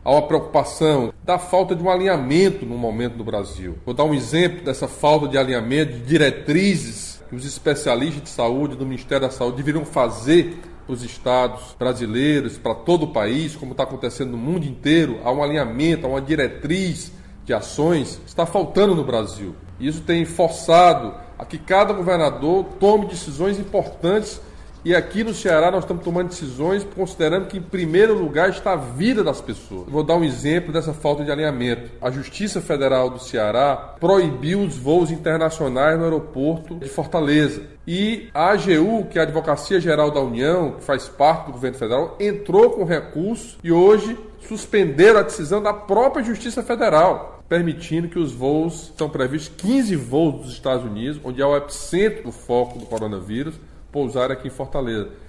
há uma preocupação da falta de um alinhamento no momento no Brasil. Vou dar um exemplo dessa falta de alinhamento, de diretrizes que os especialistas de saúde do Ministério da Saúde deveriam fazer para os estados brasileiros, para todo o país, como está acontecendo no mundo inteiro. Há um alinhamento, há uma diretriz de ações que está faltando no Brasil. E isso tem forçado a que cada governador tome decisões importantes. E aqui no Ceará nós estamos tomando decisões considerando que em primeiro lugar está a vida das pessoas. Vou dar um exemplo dessa falta de alinhamento. A Justiça Federal do Ceará proibiu os voos internacionais no aeroporto de Fortaleza. E a AGU, que é a Advocacia Geral da União, que faz parte do governo federal, entrou com recurso e hoje suspenderam a decisão da própria Justiça Federal, permitindo que os voos, são previstos 15 voos dos Estados Unidos, onde é o epicentro do foco do coronavírus, pousar aqui em Fortaleza.